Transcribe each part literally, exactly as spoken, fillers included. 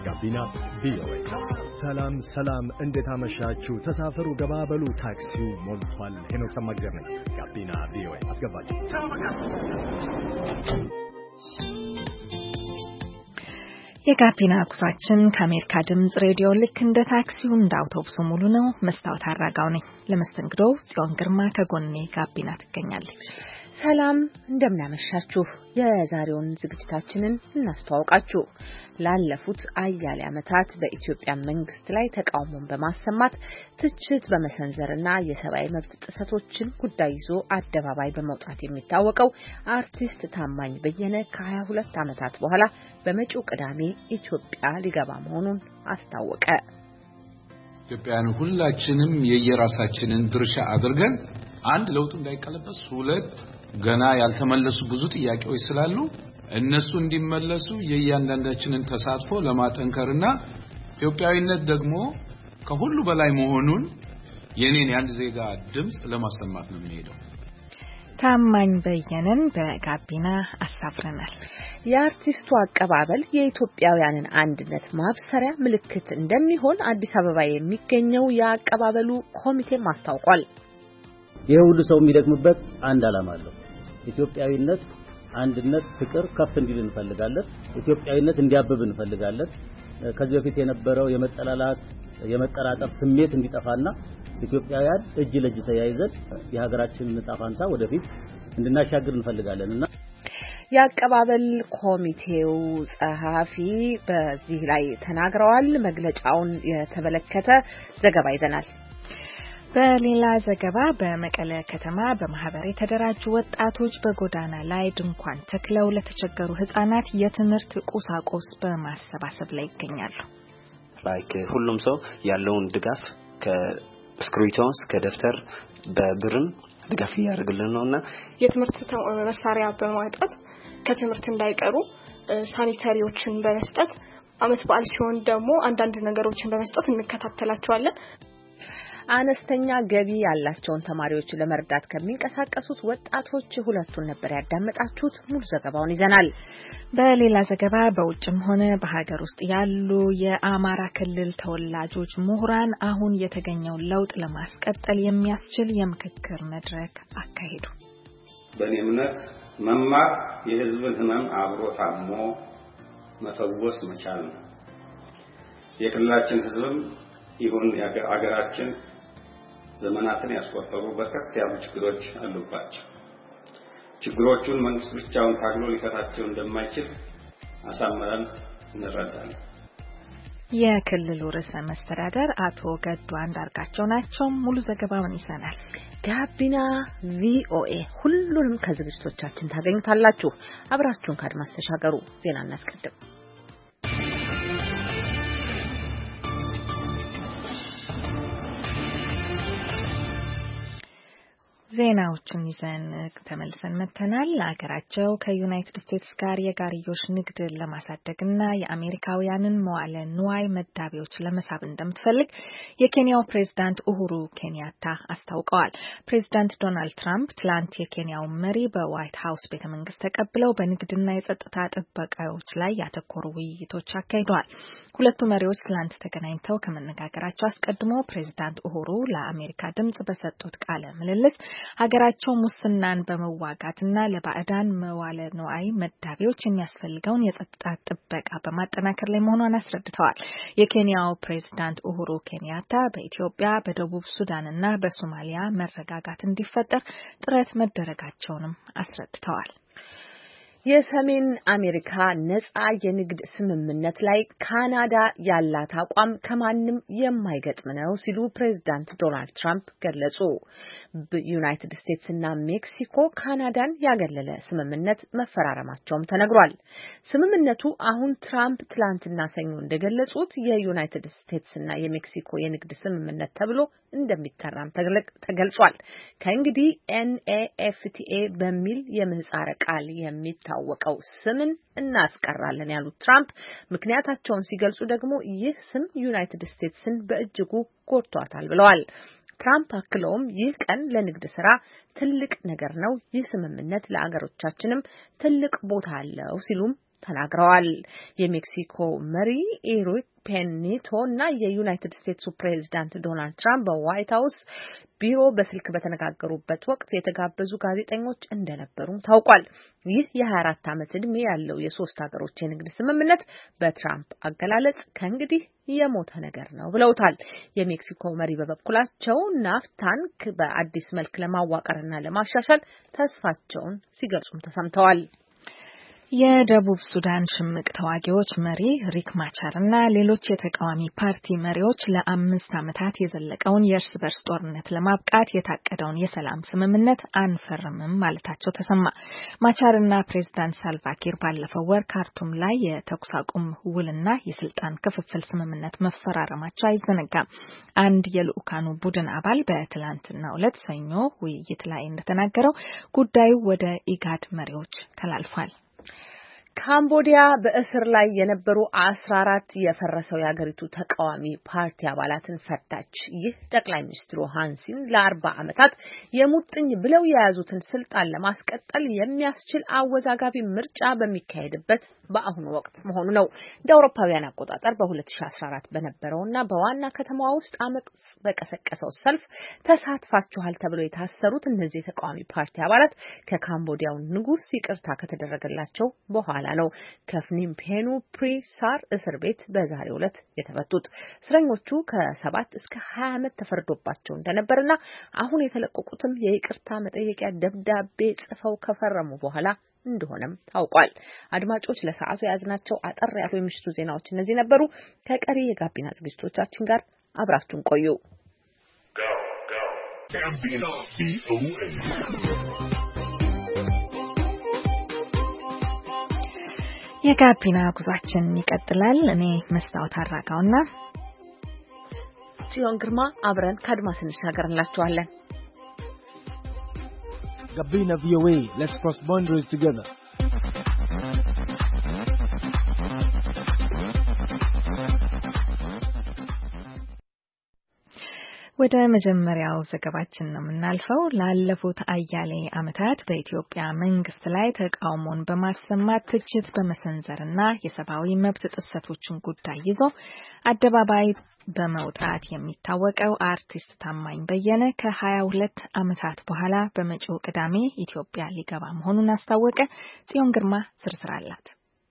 ጋቢና ቪኦኤ። ሰላም ሰላም፣ እንዴት አመሻችሁ? ተሳፈሩ፣ ገባበሉ፣ ታክሲው ሞልቷል። ሄኖክ ሰማግደር ነኝ። ጋቢና ቪኦኤ አስገባችሁ። የጋቢና ጉዟችን ከአሜሪካ ድምጽ ሬዲዮ ልክ እንደ ታክሲው እንደ አውቶቡሱ ሙሉ ነው። መስታወት አራጋው ነኝ። ለመስተንግዶው ጽዮን ግርማ ከጎኔ ጋቢና ትገኛለች። ሰላም እንደምናመሻችሁ። የዛሬውን ዝግጅታችንን እናስተዋውቃችሁ። ላለፉት አያሌ ዓመታት በኢትዮጵያ መንግስት ላይ ተቃውሞን በማሰማት ትችት በመሰንዘርና የሰብአዊ መብት ጥሰቶችን ጉዳይ ይዞ አደባባይ በመውጣት የሚታወቀው አርቲስት ታማኝ በየነ ከሀያ ሁለት ዓመታት በኋላ በመጪው ቅዳሜ ኢትዮጵያ ሊገባ መሆኑን አስታወቀ። ኢትዮጵያውያን ሁላችንም የየራሳችንን ድርሻ አድርገን አንድ ለውጥ እንዳይቀለበስ፣ ሁለት ገና ያልተመለሱ ብዙ ጥያቄዎች ስላሉ እነሱ እንዲመለሱ የእያንዳንዳችንን ተሳትፎ ለማጠንከርና ኢትዮጵያዊነት ደግሞ ከሁሉ በላይ መሆኑን የኔን የአንድ ዜጋ ድምጽ ለማሰማት ነው የሚሄደው። ታማኝ በየነን በጋቢና አሳፍረናል። የአርቲስቱ አቀባበል የኢትዮጵያውያንን አንድነት ማብሰሪያ ምልክት እንደሚሆን አዲስ አበባ የሚገኘው የአቀባበሉ ኮሚቴ ማስታውቋል። ይሄ ሁሉ ሰው የሚደግምበት አንድ ዓላማ አለው። ኢትዮጵያዊነት፣ አንድነት፣ ፍቅር ከፍ እንዲል እንፈልጋለን። ኢትዮጵያዊነት እንዲያብብ እንፈልጋለን። ከዚህ በፊት የነበረው የመጠላላት የመጠራጠር ስሜት እንዲጠፋና ኢትዮጵያውያን እጅ ለእጅ ተያይዘን የሀገራችንን ዕጣ ፈንታ ወደፊት እንድናሻግር እንፈልጋለንና የአቀባበል ኮሚቴው ጸሐፊ በዚህ ላይ ተናግረዋል። መግለጫውን የተመለከተ ዘገባ ይዘናል። በሌላ ዘገባ በመቀለ ከተማ በማህበር የተደራጁ ወጣቶች በጎዳና ላይ ድንኳን ተክለው ለተቸገሩ ህጻናት የትምህርት ቁሳቁስ በማሰባሰብ ላይ ይገኛሉ። ላይክ ሁሉም ሰው ያለውን ድጋፍ ከስክሪቶ እስከ ደፍተር በብርም ድጋፍ ያደርግልን ነውና የትምህርት መሳሪያ በማውጣት ከትምህርት እንዳይቀሩ ሳኒታሪዎችን በመስጠት አመት በዓል ሲሆን ደግሞ አንዳንድ ነገሮችን በመስጠት እንከታተላቸዋለን። አነስተኛ ገቢ ያላቸውን ተማሪዎች ለመርዳት ከሚንቀሳቀሱት ወጣቶች ሁለቱን ነበር ያዳመጣችሁት። ሙሉ ዘገባውን ይዘናል። በሌላ ዘገባ በውጭም ሆነ በሀገር ውስጥ ያሉ የአማራ ክልል ተወላጆች ምሁራን አሁን የተገኘው ለውጥ ለማስቀጠል የሚያስችል የምክክር መድረክ አካሄዱ። በእኔ እምነት መማር የህዝብን ህመም አብሮ ታሞ መፈወስ መቻል ነው። የክልላችን ህዝብም ይሁን የሀገራችን ዘመናትን ያስቆጠሩ በርከት ያሉ ችግሮች አሉባቸው። ችግሮቹን መንግስት ብቻውን ታግሎ ሊፈታቸው እንደማይችል አሳምረን እንረዳለን። የክልሉ ርዕሰ መስተዳደር አቶ ገዱ አንዳርጋቸው ናቸው። ሙሉ ዘገባውን ይዘናል። ጋቢና ቪኦኤ ሁሉንም ከዝግጅቶቻችን ታገኙታላችሁ። አብራችሁን ከአድማስ ተሻገሩ። ዜና እናስቀድም። ዜናዎቹን ይዘን ተመልሰን መተናል። ሀገራቸው ከዩናይትድ ስቴትስ ጋር የጋርዮሽ ንግድ ለማሳደግና የአሜሪካውያንን መዋለ ንዋይ መዳቢዎች ለመሳብ እንደምትፈልግ የኬንያው ፕሬዝዳንት ኡሁሩ ኬንያታ አስታውቀዋል። ፕሬዝዳንት ዶናልድ ትራምፕ ትላንት የኬንያው መሪ በዋይት ሀውስ ቤተመንግስት ተቀብለው በንግድና የጸጥታ ጥበቃዎች ላይ ያተኮሩ ውይይቶች አካሂደዋል። ሁለቱ መሪዎች ትላንት ተገናኝተው ከመነጋገራቸው አስቀድሞ ፕሬዝዳንት ኡሁሩ ለአሜሪካ ድምጽ በሰጡት ቃለ ምልልስ ሀገራቸው ሙስናን በመዋጋትና ለባዕዳን መዋለ ንዋይ መዳቢዎች የሚያስፈልገውን የጸጥታ ጥበቃ በማጠናከር ላይ መሆኗን አስረድተዋል። የኬንያው ፕሬዝዳንት ኡሁሩ ኬንያታ በኢትዮጵያ፣ በደቡብ ሱዳንና በሶማሊያ መረጋጋት እንዲፈጠር ጥረት መደረጋቸውንም አስረድተዋል። የሰሜን አሜሪካ ነጻ የንግድ ስምምነት ላይ ካናዳ ያላት አቋም ከማንም የማይገጥም ነው ሲሉ ፕሬዝዳንት ዶናልድ ትራምፕ ገለጹ። ዩናይትድ ስቴትስ እና ሜክሲኮ ካናዳን ያገለለ ስምምነት መፈራረማቸውም ተነግሯል። ስምምነቱ አሁን ትራምፕ ትላንትና ሰኞ እንደገለጹት የዩናይትድ ስቴትስ እና የሜክሲኮ የንግድ ስምምነት ተብሎ እንደሚጠራም ተገልጿል። ከእንግዲህ ኤንኤኤፍቲኤ በሚል የምህጻረ ቃል የሚታወቀው ስምን እናስቀራለን ያሉት ትራምፕ ምክንያታቸውን ሲገልጹ ደግሞ ይህ ስም ዩናይትድ ስቴትስን በእጅጉ ጎድቷታል ብለዋል። ትራምፕ አክለውም ይህ ቀን ለንግድ ስራ ትልቅ ነገር ነው፣ ይህ ስምምነት ለአገሮቻችንም ትልቅ ቦታ አለው ሲሉም ተናግረዋል። የሜክሲኮ መሪ ኤንሪክ ፔኛ ኒቶ እና የዩናይትድ ስቴትስ ፕሬዝዳንት ዶናልድ ትራምፕ በዋይት ሃውስ ቢሮ በስልክ በተነጋገሩበት ወቅት የተጋበዙ ጋዜጠኞች እንደነበሩም ታውቋል። ይህ የሀያ አራት ዓመት ዕድሜ ያለው የሶስት ሀገሮች የንግድ ስምምነት በትራምፕ አገላለጽ ከእንግዲህ የሞተ ነገር ነው ብለውታል። የሜክሲኮ መሪ በበኩላቸው ናፍታን በአዲስ መልክ ለማዋቀርና ለማሻሻል ተስፋቸውን ሲገልጹም ተሰምተዋል። የደቡብ ሱዳን ሽምቅ ተዋጊዎች መሪ ሪክ ማቻር እና ሌሎች የተቃዋሚ ፓርቲ መሪዎች ለአምስት ዓመታት የዘለቀውን የእርስ በርስ ጦርነት ለማብቃት የታቀደውን የሰላም ስምምነት አንፈርምም ማለታቸው ተሰማ። ማቻር እና ፕሬዝዳንት ሳልቫኪር ባለፈው ወር ካርቱም ላይ የተኩስ አቁም ውልና የስልጣን ክፍፍል ስምምነት መፈራረማቸው አይዘነጋም። አንድ የልኡካኑ ቡድን አባል በትላንትናው ዕለት ሰኞ ውይይት ላይ እንደተናገረው ጉዳዩ ወደ ኢጋድ መሪዎች ተላልፏል። ካምቦዲያ በእስር ላይ የነበሩ አስራ አራት የፈረሰው የሀገሪቱ ተቃዋሚ ፓርቲ አባላትን ፈታች። ይህ ጠቅላይ ሚኒስትሩ ሃንሲን ለአርባ ዓመታት የሙጥኝ ብለው የያዙትን ስልጣን ለማስቀጠል የሚያስችል አወዛጋቢ ምርጫ በሚካሄድበት በአሁኑ ወቅት መሆኑ ነው። እንደ አውሮፓውያን አቆጣጠር በ2014 በነበረውና በዋና ከተማዋ ውስጥ አመጽ በቀሰቀሰው ሰልፍ ተሳትፋችኋል ተብለው የታሰሩት እነዚህ ተቃዋሚ ፓርቲ አባላት ከካምቦዲያው ንጉስ ይቅርታ ከተደረገላቸው በኋላ ነው ከፍኒም ፔኑ ፕሪሳር እስር ቤት በዛሬው ዕለት የተፈቱት። እስረኞቹ ከሰባት እስከ ሀያ ዓመት ተፈርዶባቸው እንደነበርና አሁን የተለቀቁትም የይቅርታ መጠየቂያ ደብዳቤ ጽፈው ከፈረሙ በኋላ እንደሆነም ታውቋል። አድማጮች ለሰዓቱ የያዝናቸው አጠር ያሉ የምሽቱ ዜናዎች እነዚህ ነበሩ። ከቀሪ የጋቢና ዝግጅቶቻችን ጋር አብራችሁን ቆዩ። የጋቢና ጉዟችን ይቀጥላል። እኔ መስታወት አራጋውና ጽዮን ግርማ አብረን ከአድማስ እንሻገርላችኋለን። Gabina V O A, let's cross boundaries together. ወደ መጀመሪያው ዘገባችን ነው የምናልፈው። ላለፉት አያሌ ዓመታት በኢትዮጵያ መንግስት ላይ ተቃውሞን በማሰማት ትችት በመሰንዘርና የሰብአዊ መብት ጥሰቶችን ጉዳይ ይዞ አደባባይ በመውጣት የሚታወቀው አርቲስት ታማኝ በየነ ከሀያ ሁለት ዓመታት በኋላ በመጪው ቅዳሜ ኢትዮጵያ ሊገባ መሆኑን አስታወቀ። ጽዮን ግርማ ዝርዝር አላት።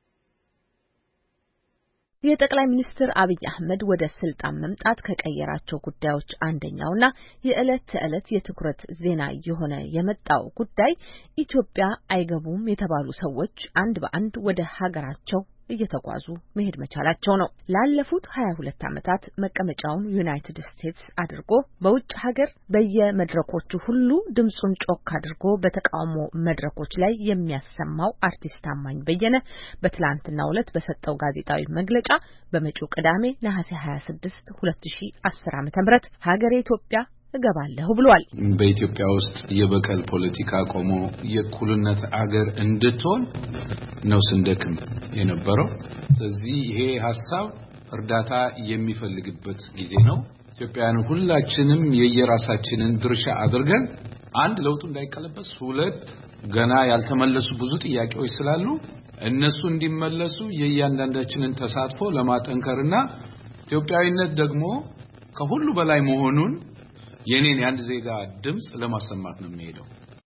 የጠቅላይ ሚኒስትር አብይ አህመድ ወደ ስልጣን መምጣት ከቀየራቸው ጉዳዮች አንደኛውና የዕለት ተዕለት የትኩረት ዜና የሆነ የመጣው ጉዳይ ኢትዮጵያ አይገቡም የተባሉ ሰዎች አንድ በአንድ ወደ ሀገራቸው እየተጓዙ መሄድ መቻላቸው ነው። ላለፉት ሀያ ሁለት ዓመታት መቀመጫውን ዩናይትድ ስቴትስ አድርጎ በውጭ ሀገር በየመድረኮቹ ሁሉ ድምጹን ጮክ አድርጎ በተቃውሞ መድረኮች ላይ የሚያሰማው አርቲስት ታማኝ በየነ በትላንትናው ዕለት በሰጠው ጋዜጣዊ መግለጫ በመጪው ቅዳሜ ነሐሴ ሀያ ስድስት ሁለት ሺህ አስር ዓመተ ምህረት ሀገሬ ኢትዮጵያ እገባለሁ ብሏል። በኢትዮጵያ ውስጥ የበቀል ፖለቲካ ቆሞ የእኩልነት አገር እንድትሆን ነው ስንደክም የነበረው። ስለዚህ ይሄ ሐሳብ እርዳታ የሚፈልግበት ጊዜ ነው። ኢትዮጵያውያን ሁላችንም የየራሳችንን ድርሻ አድርገን አንድ ለውጡ እንዳይቀለበስ፣ ሁለት ገና ያልተመለሱ ብዙ ጥያቄዎች ስላሉ እነሱ እንዲመለሱ የእያንዳንዳችንን ተሳትፎ ለማጠንከርና ኢትዮጵያዊነት ደግሞ ከሁሉ በላይ መሆኑን የኔን የአንድ ዜጋ ድምጽ ለማሰማት ነው የሚሄደው።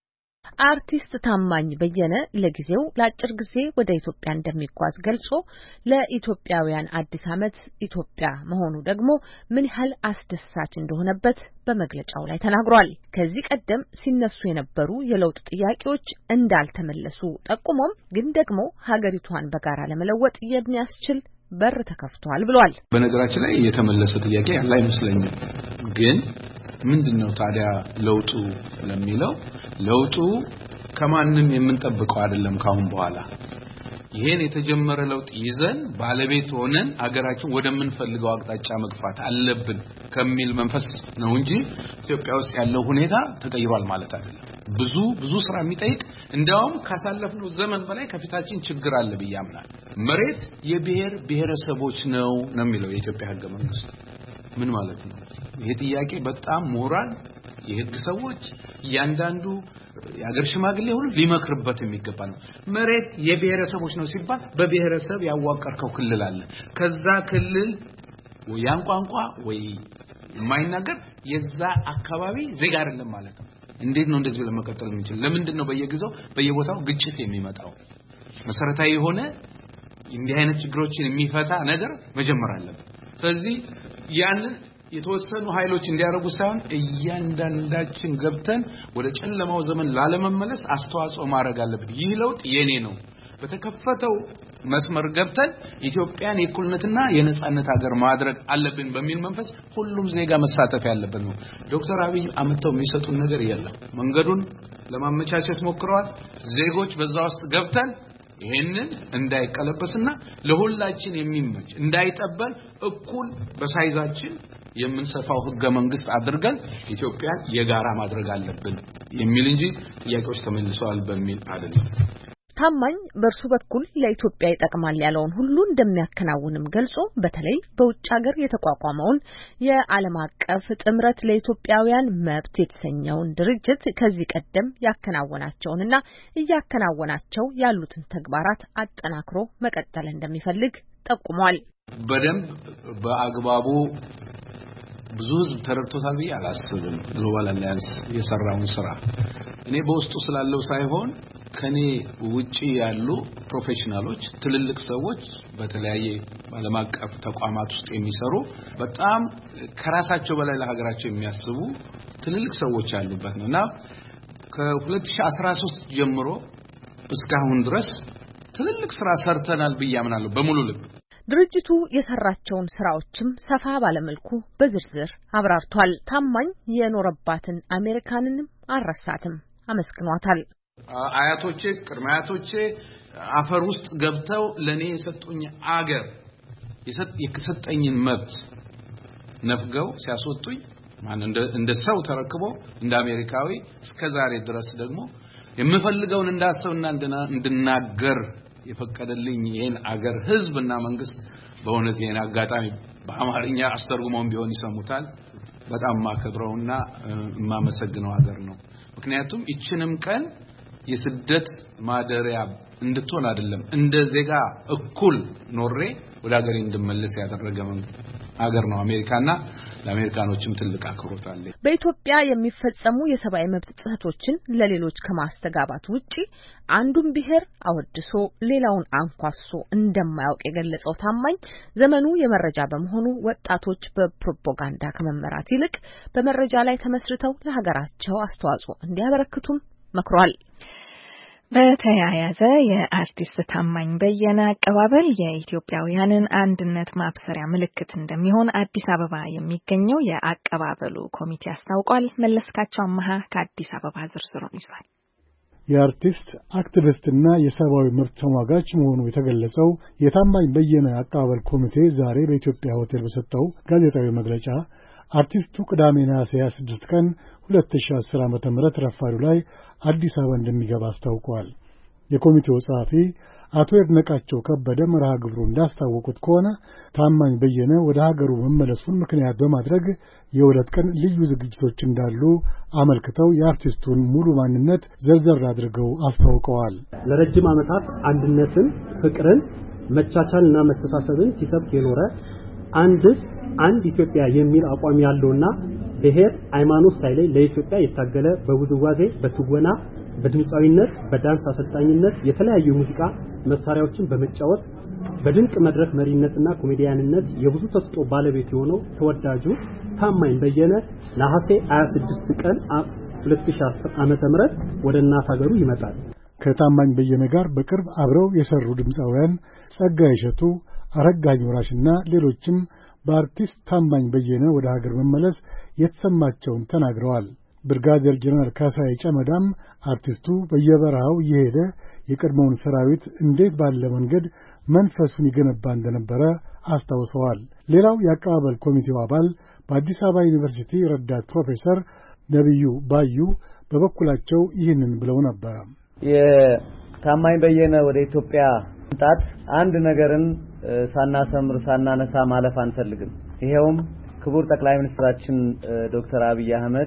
አርቲስት ታማኝ በየነ ለጊዜው ለአጭር ጊዜ ወደ ኢትዮጵያ እንደሚጓዝ ገልጾ ለኢትዮጵያውያን አዲስ ዓመት ኢትዮጵያ መሆኑ ደግሞ ምን ያህል አስደሳች እንደሆነበት በመግለጫው ላይ ተናግሯል። ከዚህ ቀደም ሲነሱ የነበሩ የለውጥ ጥያቄዎች እንዳልተመለሱ ጠቁሞም ግን ደግሞ ሀገሪቷን በጋራ ለመለወጥ የሚያስችል በር ተከፍቷል ብሏል። በነገራችን ላይ የተመለሰ ጥያቄ ያለ አይመስለኝም። ግን ምንድነው ታዲያ ለውጡ ለሚለው ለውጡ ከማንም የምንጠብቀው አይደለም። ካሁን በኋላ ይሄን የተጀመረ ለውጥ ይዘን ባለቤት ሆነን አገራችን ወደምንፈልገው አቅጣጫ መግፋት አለብን ከሚል መንፈስ ነው እንጂ ኢትዮጵያ ውስጥ ያለው ሁኔታ ተቀይሯል ማለት አይደለም። ብዙ ብዙ ስራ የሚጠይቅ እንደውም ካሳለፍነው ዘመን በላይ ከፊታችን ችግር አለ ብያምናል። መሬት የብሔር ብሔረሰቦች ነው ነው የሚለው የኢትዮጵያ ሕገ መንግስት። ምን ማለት ነው? ይሄ ጥያቄ በጣም ሞራል የህግ ሰዎች ያንዳንዱ ያገር ሽማግሌ ሁሉ ሊመክርበት የሚገባ ነው መሬት የብሔረሰቦች ነው ሲባል በብሔረሰብ ያዋቀርከው ክልል አለ ከዛ ክልል ወያን ቋንቋ ወይ የማይናገር የዛ አካባቢ ዜጋ አይደለም ማለት ነው እንዴት ነው እንደዚህ ለመቀጠል የሚችል ለምንድን ነው በየጊዜው በየቦታው ግጭት የሚመጣው መሰረታዊ የሆነ እንዲህ አይነት ችግሮችን የሚፈታ ነገር መጀመር አለበት ስለዚህ ያንን የተወሰኑ ኃይሎች እንዲያረጉ ሳይሆን እያንዳንዳችን ገብተን ወደ ጨለማው ዘመን ላለመመለስ አስተዋጽኦ ማድረግ አለብን ይህ ለውጥ የኔ ነው በተከፈተው መስመር ገብተን ኢትዮጵያን የኩልነትና የነጻነት ሀገር ማድረግ አለብን በሚል መንፈስ ሁሉም ዜጋ መሳተፍ ያለበት ነው ዶክተር አብይ አመጣው የሚሰጡን ነገር የለም መንገዱን ለማመቻቸት ሞክረዋል ዜጎች በዛ ውስጥ ገብተን ይሄንን እንዳይቀለበስና ለሁላችን የሚመች እንዳይጠበል እኩል በሳይዛችን የምንሰፋው ህገ መንግስት አድርገን ኢትዮጵያን የጋራ ማድረግ አለብን የሚል እንጂ ጥያቄዎች ተመልሰዋል በሚል አይደለም ታማኝ በርሱ በኩል ለኢትዮጵያ ይጠቅማል ያለውን ሁሉ እንደሚያከናውንም ገልጾ በተለይ በውጭ ሀገር የተቋቋመውን የዓለም አቀፍ ጥምረት ለኢትዮጵያውያን መብት የተሰኘውን ድርጅት ከዚህ ቀደም ያከናወናቸውንና እያከናወናቸው ያሉትን ተግባራት አጠናክሮ መቀጠል እንደሚፈልግ ጠቁሟል በደንብ በአግባቡ ብዙ ህዝብ ተረድቶታል ብዬ አላስብም ግሎባል አላያንስ የሰራውን ስራ እኔ በውስጡ ስላለው ሳይሆን ከኔ ውጪ ያሉ ፕሮፌሽናሎች ትልልቅ ሰዎች በተለያየ ዓለም አቀፍ ተቋማት ውስጥ የሚሰሩ በጣም ከራሳቸው በላይ ለሀገራቸው የሚያስቡ ትልልቅ ሰዎች ያሉበት ነውና ከ2013 ጀምሮ እስካሁን ድረስ ትልልቅ ስራ ሰርተናል ብዬ አምናለሁ በሙሉ ልብ ድርጅቱ የሰራቸውን ስራዎችም ሰፋ ባለመልኩ በዝርዝር አብራርቷል ታማኝ የኖረባትን አሜሪካንንም አልረሳትም አመስግኗታል አያቶቼ ቅድመ አያቶቼ አፈር ውስጥ ገብተው ለኔ የሰጡኝ አገር የሰጠኝን መብት ነፍገው ሲያስወጡኝ ማን እንደ እንደ ሰው ተረክቦ እንደ አሜሪካዊ እስከዛሬ ድረስ ደግሞ የምፈልገውን እንዳሰውና እንድናገር የፈቀደልኝ ይሄን አገር ህዝብና መንግስት በእውነት ይሄን አጋጣሚ በአማርኛ አስተርጉመውን ቢሆን ይሰሙታል በጣም ማከብረውና ማመሰግነው ሀገር ነው ምክንያቱም እቺንም ቀን የስደት ማደሪያ እንድትሆን አይደለም እንደ ዜጋ እኩል ኖሬ ወደ ሀገሬ እንድመለስ ያደረገ ሀገር ነው አሜሪካና ለአሜሪካኖችም ትልቅ አክብሮት አለ በኢትዮጵያ የሚፈጸሙ የሰብአዊ መብት ጥሰቶችን ለሌሎች ከማስተጋባት ውጪ አንዱን ብሔር አወድሶ ሌላውን አንኳሶ እንደማያውቅ የገለጸው ታማኝ ዘመኑ የመረጃ በመሆኑ ወጣቶች በፕሮፓጋንዳ ከመመራት ይልቅ በመረጃ ላይ ተመስርተው ለሀገራቸው አስተዋጽኦ እንዲያበረክቱም መክሯል በተያያዘ የአርቲስት ታማኝ በየነ አቀባበል የኢትዮጵያውያንን አንድነት ማብሰሪያ ምልክት እንደሚሆን አዲስ አበባ የሚገኘው የአቀባበሉ ኮሚቴ አስታውቋል መለስካቸው አማሃ ከአዲስ አበባ ዝርዝሩን ይዟል የአርቲስት አክቲቪስትና የሰብአዊ መብት ተሟጋች መሆኑ የተገለጸው የታማኝ በየነ አቀባበል ኮሚቴ ዛሬ በኢትዮጵያ ሆቴል በሰጠው ጋዜጣዊ መግለጫ አርቲስቱ ቅዳሜ ነሐሴ ሃያ ስድስት ቀን ሁለት ሺህ አስር ዓመተ ምህረት ረፋዱ ላይ አዲስ አበባ እንደሚገባ አስታውቋል። የኮሚቴው ጸሐፊ አቶ ይድነቃቸው ከበደ መርሃ ግብሩ እንዳስታወቁት ከሆነ ታማኝ በየነ ወደ ሀገሩ መመለሱን ምክንያት በማድረግ የሁለት ቀን ልዩ ዝግጅቶች እንዳሉ አመልክተው የአርቲስቱን ሙሉ ማንነት ዘርዘር አድርገው አስታውቀዋል። ለረጅም ዓመታት አንድነትን፣ ፍቅርን፣ መቻቻልና መተሳሰብን ሲሰብክ የኖረ አንድ አንድ ኢትዮጵያ የሚል አቋም ያለውና ብሔር ሃይማኖት ሳይለይ ለኢትዮጵያ የታገለ በውዝዋዜ በትወና በድምጻዊነት በዳንስ አሰልጣኝነት የተለያዩ ሙዚቃ መሳሪያዎችን በመጫወት በድንቅ መድረክ መሪነትና ኮሜዲያንነት የብዙ ተስጦ ባለቤት የሆነው ተወዳጁ ታማኝ በየነ ነሐሴ ሃያ ስድስት ቀን ሁለት ሺህ አስር ዓመተ ምህረት ወደ እናት ሀገሩ ይመጣል። ከታማኝ በየነ ጋር በቅርብ አብረው የሰሩ ድምጻውያን ጸጋዬ እሸቱ፣ አረጋኝ ወራሽና ሌሎችም በአርቲስት ታማኝ በየነ ወደ ሀገር መመለስ የተሰማቸውን ተናግረዋል። ብርጋዴር ጀነራል ካሳይ ጨመዳም አርቲስቱ በየበረሃው እየሄደ የቀድሞውን ሰራዊት እንዴት ባለ መንገድ መንፈሱን ይገነባ እንደነበረ አስታውሰዋል። ሌላው የአቀባበል ኮሚቴው አባል በአዲስ አበባ ዩኒቨርሲቲ ረዳት ፕሮፌሰር ነብዩ ባዩ በበኩላቸው ይህንን ብለው ነበር። የታማኝ በየነ ወደ ኢትዮጵያ መምጣት አንድ ነገርን ሳናሰምር ሳናነሳ ማለፍ አንፈልግም። ይሄውም ክቡር ጠቅላይ ሚኒስትራችን ዶክተር አብይ አህመድ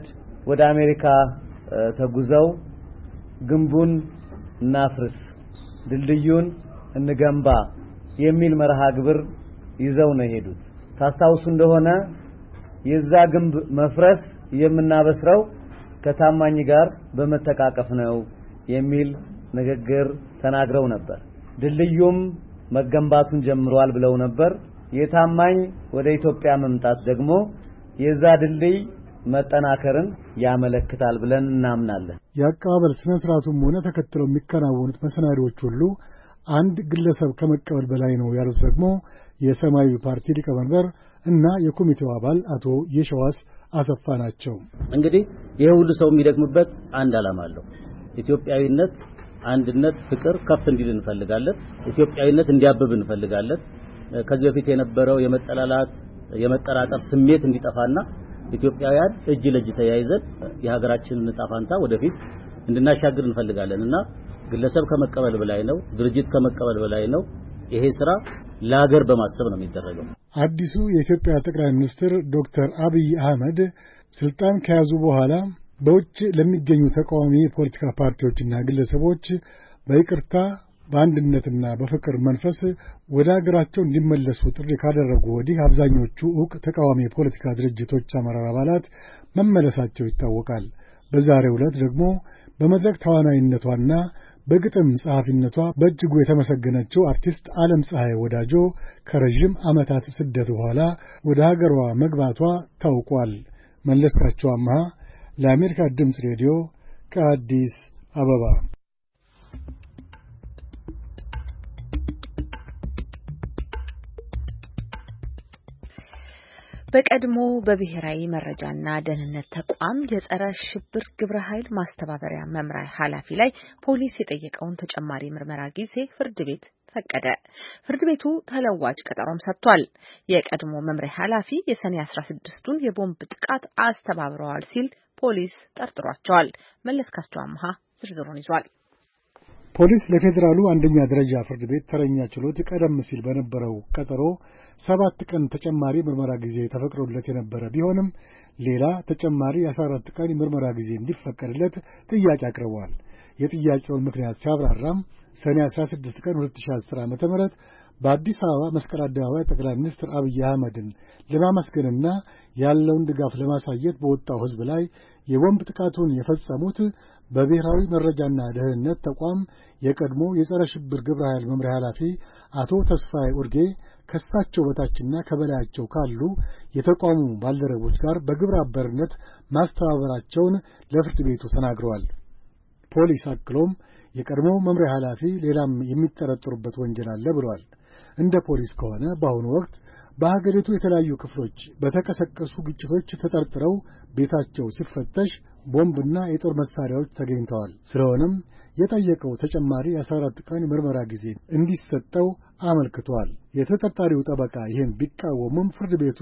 ወደ አሜሪካ ተጉዘው ግንቡን እናፍርስ ድልድዩን እንገንባ የሚል መርሃ ግብር ይዘው ነው ሄዱት። ታስታውሱ እንደሆነ የዛ ግንብ መፍረስ የምናበስረው ከታማኝ ጋር በመተቃቀፍ ነው የሚል ንግግር ተናግረው ነበር። ድልድዩም መገንባቱን ጀምሯል ብለው ነበር። የታማኝ ወደ ኢትዮጵያ መምጣት ደግሞ የዛ ድልድይ መጠናከርን ያመለክታል ብለን እናምናለን። የአቀባበል ስነ ስርዓቱም ሆነ ተከትለው የሚከናወኑት መሰናዶዎች ሁሉ አንድ ግለሰብ ከመቀበል በላይ ነው ያሉት ደግሞ የሰማያዊ ፓርቲ ሊቀመንበር እና የኮሚቴው አባል አቶ የሸዋስ አሰፋ ናቸው። እንግዲህ ይሄ ሁሉ ሰው የሚደግምበት አንድ ዓላማ አለው። ኢትዮጵያዊነት፣ አንድነት፣ ፍቅር ከፍ እንዲል እንፈልጋለን። ኢትዮጵያዊነት እንዲያብብ እንፈልጋለን። ከዚህ በፊት የነበረው የመጠላላት የመጠራጠር ስሜት እንዲጠፋና ኢትዮጵያውያን እጅ ለእጅ ተያይዘን የሀገራችንን ዕጣ ፈንታ ወደፊት እንድናሻግር እንፈልጋለንና ግለሰብ ከመቀበል በላይ ነው፣ ድርጅት ከመቀበል በላይ ነው። ይሄ ስራ ለሀገር በማሰብ ነው የሚደረገው። አዲሱ የኢትዮጵያ ጠቅላይ ሚኒስትር ዶክተር አብይ አህመድ ስልጣን ከያዙ በኋላ በውጭ ለሚገኙ ተቃዋሚ የፖለቲካ ፓርቲዎችና ግለሰቦች በይቅርታ በአንድነትና በፍቅር መንፈስ ወደ ሀገራቸው እንዲመለሱ ጥሪ ካደረጉ ወዲህ አብዛኞቹ ዕውቅ ተቃዋሚ የፖለቲካ ድርጅቶች አመራር አባላት መመለሳቸው ይታወቃል። በዛሬው ዕለት ደግሞ በመድረክ ተዋናይነቷና በግጥም ጸሐፊነቷ በእጅጉ የተመሰገነችው አርቲስት ዓለም ፀሐይ ወዳጆ ከረጅም ዓመታት ስደት በኋላ ወደ ሀገሯ መግባቷ ታውቋል። መለስካቸው አምሃ ለአሜሪካ ድምፅ ሬዲዮ ከአዲስ አበባ። በቀድሞ በብሔራዊ መረጃና ደህንነት ተቋም የጸረ ሽብር ግብረ ኃይል ማስተባበሪያ መምሪያ ኃላፊ ላይ ፖሊስ የጠየቀውን ተጨማሪ ምርመራ ጊዜ ፍርድ ቤት ፈቀደ። ፍርድ ቤቱ ተለዋጭ ቀጠሮም ሰጥቷል። የቀድሞ መምሪያ ኃላፊ የሰኔ አስራ ስድስቱን የቦምብ ጥቃት አስተባብረዋል ሲል ፖሊስ ጠርጥሯቸዋል። መለስካቸው አምሃ ዝርዝሩን ይዟል። ፖሊስ ለፌዴራሉ አንደኛ ደረጃ ፍርድ ቤት ተረኛ ችሎት ቀደም ሲል በነበረው ቀጠሮ ሰባት ቀን ተጨማሪ ምርመራ ጊዜ ተፈቅዶለት የነበረ ቢሆንም ሌላ ተጨማሪ የአስራ አራት ቀን ምርመራ ጊዜ እንዲፈቀድለት ጥያቄ አቅርበዋል። የጥያቄውን ምክንያት ሲያብራራም ሰኔ አስራ ስድስት ቀን ሁለት ሺህ አስር ዓመተ ምህረት በአዲስ አበባ መስቀል አደባባይ ጠቅላይ ሚኒስትር አብይ አህመድን ለማመስገንና ያለውን ድጋፍ ለማሳየት በወጣው ሕዝብ ላይ የቦምብ ጥቃቱን የፈጸሙት በብሔራዊ መረጃና ደህንነት ተቋም የቀድሞ የጸረ ሽብር ግብረ ኃይል መምሪያ ኃላፊ አቶ ተስፋዬ ኡርጌ ከሳቸው በታችና ከበላያቸው ካሉ የተቋሙ ባልደረቦች ጋር በግብረ አበርነት ማስተባበራቸውን ለፍርድ ቤቱ ተናግረዋል። ፖሊስ አክሎም የቀድሞ መምሪያ ኃላፊ ሌላም የሚጠረጠሩበት ወንጀል አለ ብሏል። እንደ ፖሊስ ከሆነ በአሁኑ ወቅት በሀገሪቱ የተለያዩ ክፍሎች በተቀሰቀሱ ግጭቶች ተጠርጥረው ቤታቸው ሲፈተሽ ቦምብና የጦር መሳሪያዎች ተገኝተዋል። ስለሆነም የጠየቀው ተጨማሪ የአስራ አራት ቀን ምርመራ ጊዜ እንዲሰጠው አመልክቷል። የተጠርጣሪው ጠበቃ ይህን ቢቃወሙም ፍርድ ቤቱ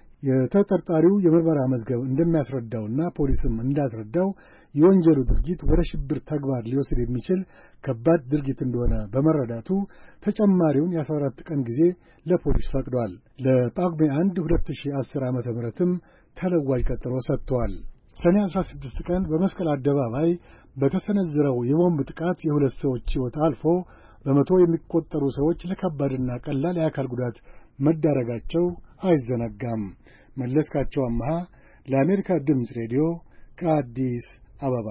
የተጠርጣሪው የምርመራ መዝገብ እንደሚያስረዳውና ፖሊስም እንዳስረዳው የወንጀሉ ድርጊት ወደ ሽብር ተግባር ሊወስድ የሚችል ከባድ ድርጊት እንደሆነ በመረዳቱ ተጨማሪውን የአስራ አራት ቀን ጊዜ ለፖሊስ ፈቅዷል። ለጳጉሜ አንድ ሁለት ሺህ አስር ዓመተ ምህረትም ተለዋጭ ቀጠሮ ሰጥቷል። ሰኔ አስራ ስድስት ቀን በመስቀል አደባባይ በተሰነዘረው የቦምብ ጥቃት የሁለት ሰዎች ሕይወት አልፎ በመቶ የሚቆጠሩ ሰዎች ለከባድና ቀላል የአካል ጉዳት መዳረጋቸው አይዘነጋም። መለስካቸው አምሃ ለአሜሪካ ድምፅ ሬዲዮ ከአዲስ አበባ።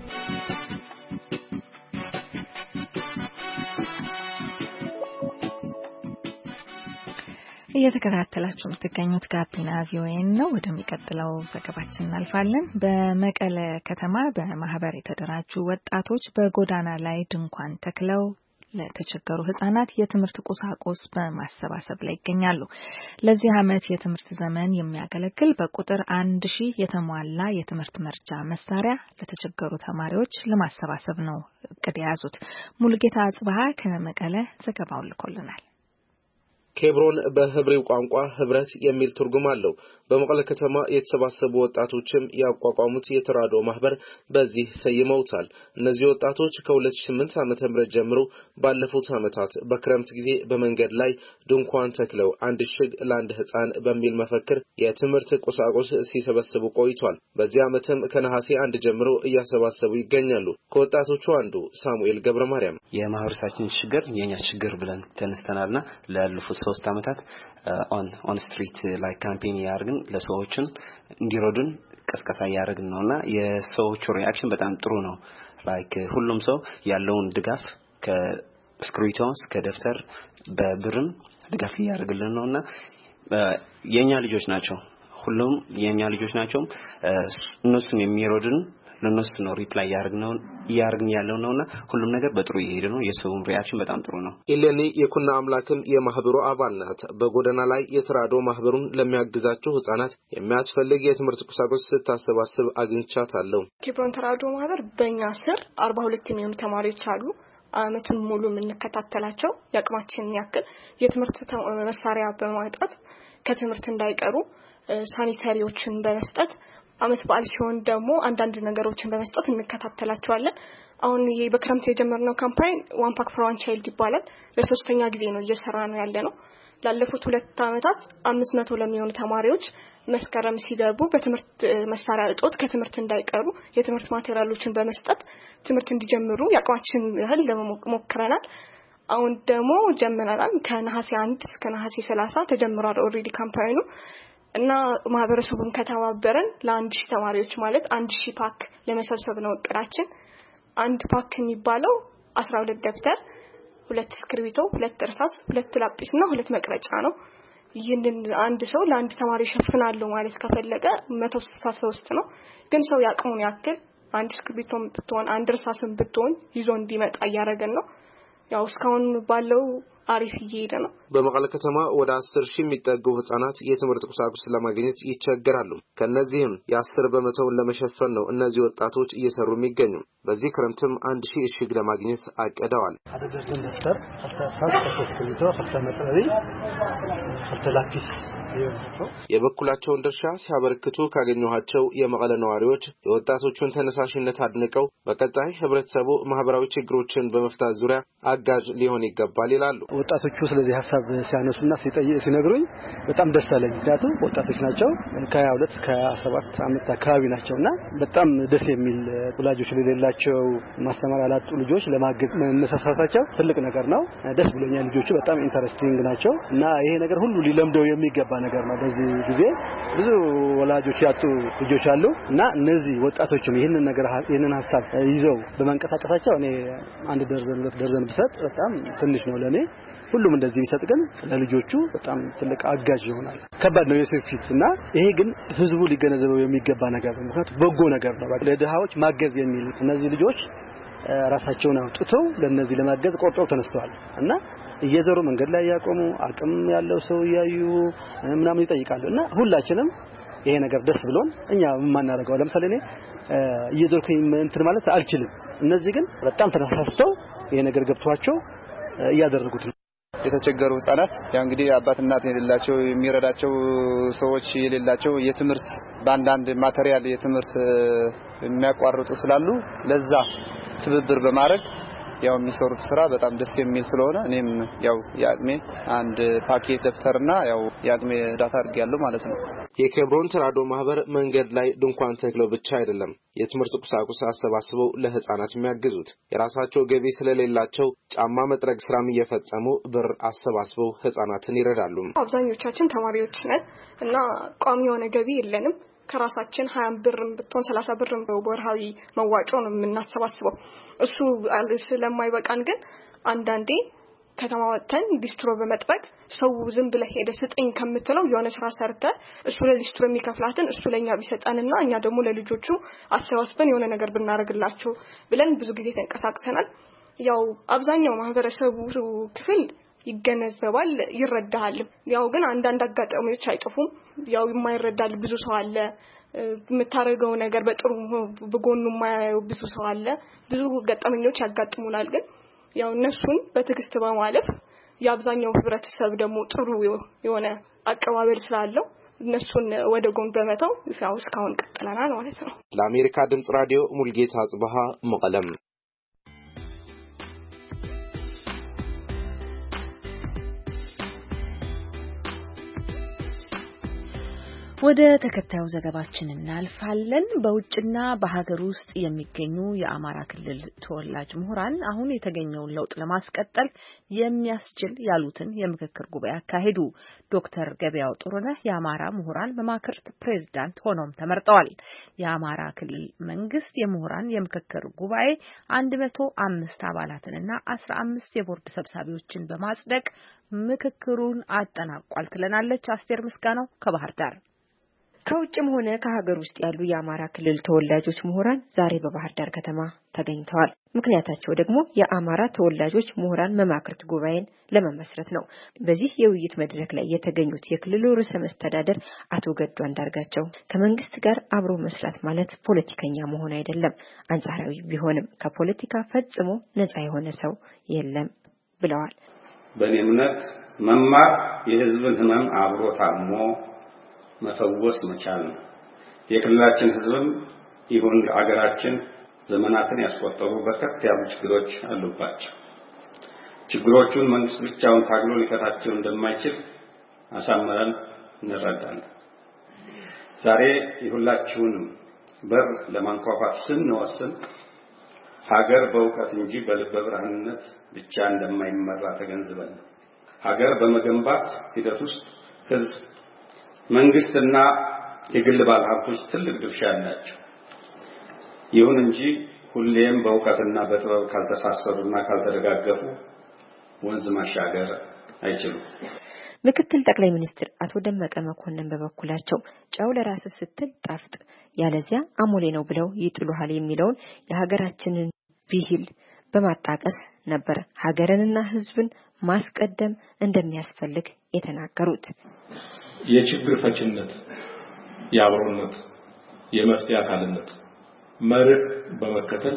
እየተከታተላችሁ የምትገኙት ጋቢና ቪኦኤ ነው። ወደሚቀጥለው ዘገባችን እናልፋለን። በመቀለ ከተማ በማህበር የተደራጁ ወጣቶች በጎዳና ላይ ድንኳን ተክለው ለተቸገሩ ህጻናት የትምህርት ቁሳቁስ በማሰባሰብ ላይ ይገኛሉ። ለዚህ ዓመት የትምህርት ዘመን የሚያገለግል በቁጥር አንድ ሺህ የተሟላ የትምህርት መርጃ መሳሪያ ለተቸገሩ ተማሪዎች ለማሰባሰብ ነው እቅድ የያዙት። ሙሉጌታ አጽባሃ ከመቀለ ዘገባውን ልኮልናል። ኬብሮን በህብሬው ቋንቋ ህብረት የሚል ትርጉም አለው። በመቀለ ከተማ የተሰባሰቡ ወጣቶችም ያቋቋሙት የተራድኦ ማህበር በዚህ ሰይመውታል። እነዚህ ወጣቶች ከ2008 ዓመተ ምህረት ጀምሮ ባለፉት ዓመታት በክረምት ጊዜ በመንገድ ላይ ድንኳን ተክለው አንድ ሽግ ለአንድ ህፃን በሚል መፈክር የትምህርት ቁሳቁስ ሲሰበስቡ ቆይቷል። በዚህ ዓመትም ከነሐሴ አንድ ጀምሮ እያሰባሰቡ ይገኛሉ። ከወጣቶቹ አንዱ ሳሙኤል ገብረማርያም የማህበረሰባችን ችግር የኛ ችግር ብለን ተነስተናልና ላለፉት ሶስት ዓመታት ኦን ኦን ስትሪት ላይ ካምፔን ያርግን ለሰዎችን እንዲረዱን ቀስቀሳ ያርግን ነውና የሰዎቹ ሪአክሽን በጣም ጥሩ ነው። ላይክ ሁሉም ሰው ያለውን ድጋፍ ከስክሪቶንስ ከደፍተር በብርም ድጋፍ ያርግልን ነውና የኛ ልጆች ናቸው። ሁሉም የኛ ልጆች ናቸው። እነሱን የሚረዱን ለነሱ ነው ሪፕላይ ያርግነው ያርግን ያለው ነውና ሁሉም ነገር በጥሩ ይሄድ ነው። የሰውም ሪአክሽን በጣም ጥሩ ነው። ኢሌኒ የኩና አምላክም የማህበሩ አባል ናት። በጎዳና ላይ የተራድኦ ማህበሩን ለሚያግዛቸው ህፃናት የሚያስፈልግ የትምህርት ቁሳቁስ ስታሰባስብ አግኝቻታለሁ። ኬብሮን ተራድኦ ማህበር በእኛ ስር አርባ ሁለት የሚሆኑ ተማሪዎች አሉ። አመቱን ሙሉ የምንከታተላቸው ያቅማችንን ያክል የትምህርት መሳሪያ በማውጣት ከትምህርት እንዳይቀሩ ሳኒታሪዎችን በመስጠት አመት በዓል ሲሆን ደግሞ አንዳንድ ነገሮችን በመስጠት እንከታተላቸዋለን። አሁን ይሄ በክረምት የጀመርነው ካምፓይን ዋን ፓክ ፎር ዋን ቻይልድ ይባላል። ለሶስተኛ ጊዜ ነው እየሰራ ነው ያለነው። ላለፉት ሁለት አመታት አምስት መቶ ለሚሆኑ ተማሪዎች መስከረም ሲገቡ በትምህርት መሳሪያ እጦት ከትምህርት እንዳይቀሩ የትምህርት ማቴሪያሎችን በመስጠት ትምህርት እንዲጀምሩ ያቋችን ያህል ለሞክረናል። አሁን ደግሞ ጀምረናል። ከነሐሴ አንድ እስከ ነሐሴ ሰላሳ ተጀምሯል ኦሬዲ ካምፓይኑ እና ማህበረሰቡን ከተባበረን ለአንድ ሺህ ተማሪዎች ማለት አንድ ሺህ ፓክ ለመሰብሰብ ነው እቅዳችን። አንድ ፓክ የሚባለው አስራ ሁለት ደብተር፣ ሁለት እስክሪብቶ፣ ሁለት እርሳስ፣ ሁለት ላጲስና ሁለት መቅረጫ ነው። ይህንን አንድ ሰው ለአንድ ተማሪ ይሸፍናል ማለት ከፈለገ መቶ ስልሳ ሶስት ነው። ግን ሰው ያቅሙን ያክል አንድ እስክሪብቶም ብትሆን አንድ እርሳስም ብትሆን ይዞ እንዲመጣ ያረጋግጥ ነው። ያው እስካሁን ባለው አሪፍ እየሄደ ነው። በመቀለ ከተማ ወደ አስር ሺህ የሚጠጉ ህፃናት የትምህርት ቁሳቁስ ለማግኘት ይቸገራሉ። ከነዚህም የአስር በመቶውን ለመሸፈን ነው እነዚህ ወጣቶች እየሰሩ የሚገኙ። በዚህ ክረምትም አንድ ሺህ እሽግ ለማግኘት አቀደዋል። አደረጀን ደስተር አስተሳሰብ ተስክልቶ ከተመጣጣሪ ከተላፊስ የበኩላቸውን ድርሻ ሲያበረክቱ ካገኘኋቸው የመቀለ ነዋሪዎች የወጣቶቹን ተነሳሽነት አድንቀው በቀጣይ ህብረተሰቡ ማህበራዊ ችግሮችን በመፍታት ዙሪያ አጋዥ ሊሆን ይገባል ይላሉ። ወጣቶቹ ስለዚህ ሐሳብ ሲያነሱና ሲጠይቁ ሲነግሩኝ በጣም ደስ አለኝ። ምክንያቱም ወጣቶች ናቸው ከሃያ ሁለት እስከ አስራ ሰባት አመት አካባቢ ናቸውና በጣም ደስ የሚል ወላጆች ለሌላቸው ማስተማር ያላጡ ልጆች ለማገዝ መነሳሳታቸው ትልቅ ነገር ነው። ደስ ብሎኛል። ልጆቹ በጣም ኢንተረስቲንግ ናቸው እና ይሄ ነገር ሁሉ ሊለምደው የሚገባ ነገር ነው። በዚህ ጊዜ ብዙ ወላጆች ያጡ ልጆች አሉ እና እነዚህ ወጣቶችም ይሄንን ነገር ይሄንን ሐሳብ ይዘው በመንቀሳቀሳቸው እኔ አንድ ደርዘን ሁለት ደርዘን ብሰጥ በጣም ትንሽ ነው ለኔ። ሁሉም እንደዚህ ቢሰጥ ግን ለልጆቹ በጣም ትልቅ አጋዥ ይሆናል። ከባድ ነው የሴፍቲት እና ይሄ ግን ህዝቡ ሊገነዘበው የሚገባ ነገር ነው። ምክንያቱም በጎ ነገር ነው። ለድሃዎች ማገዝ የሚል እነዚህ ልጆች ራሳቸውን አውጥተው ለነዚህ ለማገዝ ቆርጠው ተነስተዋል እና እየዘሩ መንገድ ላይ ያቆሙ አቅም ያለው ሰው ያዩ ምናምን ይጠይቃሉ እና ሁላችንም ይሄ ነገር ደስ ብሎን እኛ ማናረጋው ለምሳሌ እኔ እየዘርኩኝ እንትን ማለት አልችልም። እነዚህ ግን በጣም ተነሳስተው ይሄ ነገር ገብቷቸው እያደረጉት ነው። የተቸገሩ ህፃናት ያ እንግዲህ አባት እናት የሌላቸው የሚረዳቸው ሰዎች የሌላቸው የትምህርት ባንዳንድ ማቴሪያል የትምህርት የሚያቋርጡ ስላሉ ለዛ ትብብር በማድረግ ያው የሚሰሩት ስራ በጣም ደስ የሚል ስለሆነ እኔም ያው ያቅሜ አንድ ፓኬት ደብተርና ያው ያቅሜ ዳታ አድርጌያለሁ ማለት ነው። የኬብሮን ተራድኦ ማህበር መንገድ ላይ ድንኳን ተክለው ብቻ አይደለም የትምህርት ቁሳቁስ አሰባስበው ለህፃናት የሚያግዙት። የራሳቸው ገቢ ስለሌላቸው ጫማ መጥረግ ስራም እየፈጸሙ ብር አሰባስበው ህፃናትን ይረዳሉ። አብዛኞቻችን ተማሪዎች ነን እና ቋሚ የሆነ ገቢ የለንም። ከራሳችን ሃያ ብርም ብትሆን ሰላሳ ብርም በወርሃዊ መዋጮ ነው የምናሰባስበው። እሱ ስለማይበቃን ግን አንዳንዴ ከተማ ወጥተን ዲስትሮ በመጥበቅ ሰው ዝም ብለ ሄደ ስጠኝ ከምትለው የሆነ ስራ ሰርተ እሱ ለዲስትሮ የሚከፍላትን እሱ ለኛ ቢሰጣንና እኛ ደግሞ ለልጆቹ አሰባስበን የሆነ ነገር ብናረግላቸው ብለን ብዙ ጊዜ ተንቀሳቅሰናል። ያው አብዛኛው ማህበረሰቡ ክፍል ይገነዘባል ይረዳሃል። ያው ግን አንዳንድ አጋጣሚዎች አይጠፉም። ያው የማይረዳል ብዙ ሰው አለ። የምታረገው ነገር በጥሩ በጎኑ የማያየው ብዙ ሰው አለ። ብዙ ገጠመኞች ያጋጥሙናል። ግን ያው እነሱን በትዕግስት በማለፍ የአብዛኛው ህብረተሰብ ደግሞ ጥሩ የሆነ አቀባበል ስላለው እነሱን ወደ ጎን በመተው እስካሁን ቀጥለናል ማለት ነው። ለአሜሪካ ድምጽ ራዲዮ ሙልጌታ አጽበሃ መቀለም። ወደ ተከታዩ ዘገባችን እናልፋለን። በውጭና በሀገር ውስጥ የሚገኙ የአማራ ክልል ተወላጅ ምሁራን አሁን የተገኘውን ለውጥ ለማስቀጠል የሚያስችል ያሉትን የምክክር ጉባኤ አካሄዱ። ዶክተር ገበያው ጥሩነህ የአማራ ምሁራን መማክርት ፕሬዝዳንት ሆነው ተመርጠዋል። የአማራ ክልል መንግስት የምሁራን የምክክር ጉባኤ አንድ መቶ አምስት አባላትንና አስራ አምስት የቦርድ ሰብሳቢዎችን በማጽደቅ ምክክሩን አጠናቋል ትለናለች አስቴር ምስጋናው ከባህር ዳር። ከውጭም ሆነ ከሀገር ውስጥ ያሉ የአማራ ክልል ተወላጆች ምሁራን ዛሬ በባህር ዳር ከተማ ተገኝተዋል። ምክንያታቸው ደግሞ የአማራ ተወላጆች ምሁራን መማክርት ጉባኤን ለመመስረት ነው። በዚህ የውይይት መድረክ ላይ የተገኙት የክልሉ ርዕሰ መስተዳድር አቶ ገዱ አንዳርጋቸው ከመንግስት ጋር አብሮ መስራት ማለት ፖለቲከኛ መሆን አይደለም፣ አንጻራዊ ቢሆንም ከፖለቲካ ፈጽሞ ነፃ የሆነ ሰው የለም ብለዋል። በእኔ እምነት መማር የህዝብን ህመም አብሮ ታሞ መፈወስ መቻል ነው። የክልላችን ህዝብም ይሁን አገራችን ዘመናትን ያስቆጠሩ በርከት ያሉ ችግሮች አሉባቸው። ችግሮቹን መንግስት ብቻውን ታግሎ ሊፈታቸው እንደማይችል አሳምረን እንረዳለን። ዛሬ የሁላችሁን በር ለማንኳኳት ስንወስን ሀገር በእውቀት እንጂ በልበ ብርሃንነት ብቻ እንደማይመራ ተገንዝበን ሀገር በመገንባት ሂደት ውስጥ ህዝብ መንግስትና የግል ባለሀብቶች ትልቅ ድርሻ አላቸው። ይሁን እንጂ ሁሌም በእውቀትና በጥበብ ካልተሳሰሩና ካልተደጋገፉ ወንዝ ማሻገር አይችሉም። ምክትል ጠቅላይ ሚኒስትር አቶ ደመቀ መኮንን በበኩላቸው ጨው ለራስ ስትል ጣፍጥ ያለዚያ አሞሌ ነው ብለው ይጥሉሃል የሚለውን የሀገራችንን ብሂል በማጣቀስ ነበር ሀገርንና ህዝብን ማስቀደም እንደሚያስፈልግ የተናገሩት። የችግር ፈችነት፣ የአብሮነት፣ የመፍትሄ አካልነት መርህ በመከተል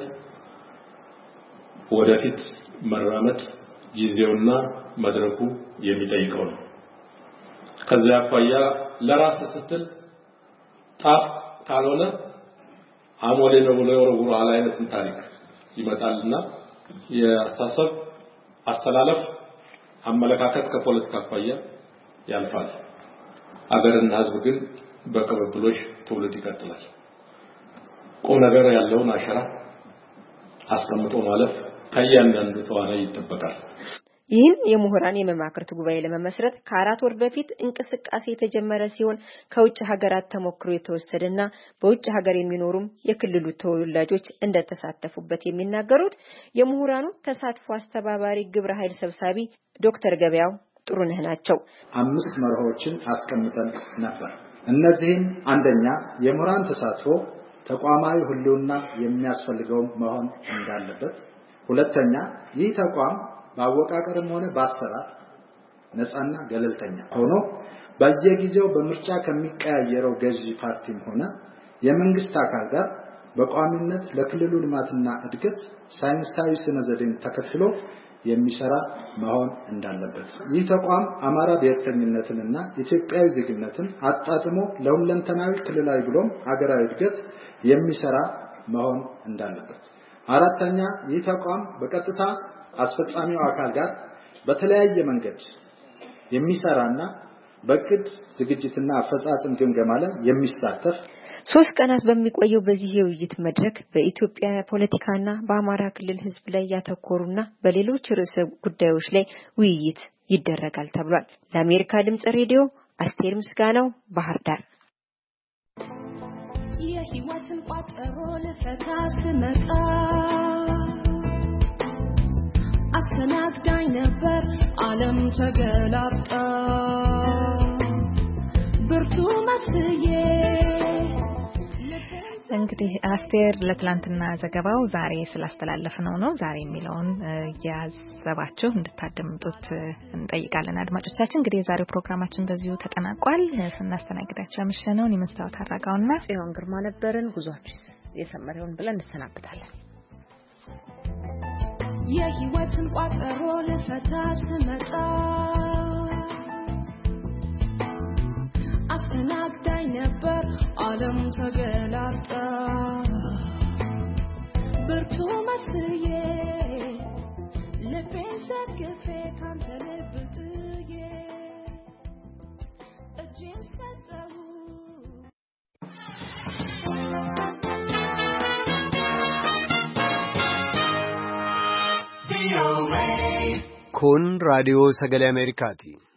ወደፊት መራመድ ጊዜውና መድረኩ የሚጠይቀው ነው። ከዚያ አኳያ ለራስ ስትል ጣፍጥ ካልሆነ አሞሌ ነው ብሎ የወረወሩ አይነትን ታሪክ ይመጣልና የአስተሳሰብ አስተላለፍ አመለካከት ከፖለቲካ አኳያ ያልፋል። አገርና ህዝብ ግን በቅብብሎሽ ትውልድ ይቀጥላል። ቁም ነገር ያለውን አሸራ አስቀምጦ ማለፍ ከእያንዳንዱ ተዋናይ ይጠበቃል። ይህን የምሁራን የመማክርት ጉባኤ ለመመስረት ከአራት ወር በፊት እንቅስቃሴ የተጀመረ ሲሆን ከውጭ ሀገራት ተሞክሮ የተወሰደና በውጭ ሀገር የሚኖሩም የክልሉ ተወላጆች እንደተሳተፉበት የሚናገሩት የምሁራኑ ተሳትፎ አስተባባሪ ግብረ ኃይል ሰብሳቢ ዶክተር ገበያው ጥሩነህ ናቸው። አምስት መርሆችን አስቀምጠን ነበር። እነዚህም አንደኛ የምሁራን ተሳትፎ ተቋማዊ ሁሉና የሚያስፈልገው መሆን እንዳለበት፣ ሁለተኛ ይህ ተቋም በአወቃቀርም ሆነ በአሰራር ነፃና ገለልተኛ ሆኖ በየጊዜው በምርጫ ከሚቀያየረው ገዢ ፓርቲም ሆነ የመንግስት አካል ጋር በቋሚነት ለክልሉ ልማትና እድገት ሳይንሳዊ ስነ ዘዴን ተከትሎ የሚሰራ መሆን እንዳለበት፣ ይህ ተቋም አማራ ብሔርተኝነትንና ኢትዮጵያዊ ዜግነትን አጣጥሞ ለሁለንተናዊ ክልላዊ ብሎም ሀገራዊ እድገት የሚሰራ መሆን እንዳለበት፣ አራተኛ ይህ ተቋም በቀጥታ አስፈጻሚው አካል ጋር በተለያየ መንገድ የሚሰራና በቅድ ዝግጅትና አፈጻጸም ግምገማ ላይ የሚሳተፍ ሶስት ቀናት በሚቆየው በዚህ የውይይት መድረክ በኢትዮጵያ ፖለቲካና በአማራ ክልል ህዝብ ላይ ያተኮሩና በሌሎች ርዕሰ ጉዳዮች ላይ ውይይት ይደረጋል ተብሏል። ለአሜሪካ ድምጽ ሬዲዮ አስቴር ምስጋናው ባህር ዳር። የህይወትን ቋጠሮ ልፈታ ስመጣ አስተናግዳኝ ነበር ዓለም ተገላብጣ ብርቱ መስዬ። እንግዲህ አስቴር ለትላንትና ዘገባው ዛሬ ስላስተላለፍነው ነው ዛሬ የሚለውን ያዘባችሁ እንድታደምጡት እንጠይቃለን። አድማጮቻችን እንግዲህ የዛሬው ፕሮግራማችን በዚሁ ተጠናቋል። ስናስተናግዳችሁ ያመሸነው የመስታወት አራጋውና ጽዮን ግርማ ነበርን። ጉዟችሁ የሰመረውን ብለን እንሰናበታለን። የህይወትን ቋጠሮ ልፈታ ስመጣ አስተናግዳኝ ነበር ዓለም ተገላብጣ ብርቱ መስዬ ልቤን ዘርግፌ ካንተ ልብ ጥዬ እጄን ሰጠሁ Kun raadiyoo sagalee Ameerikaati.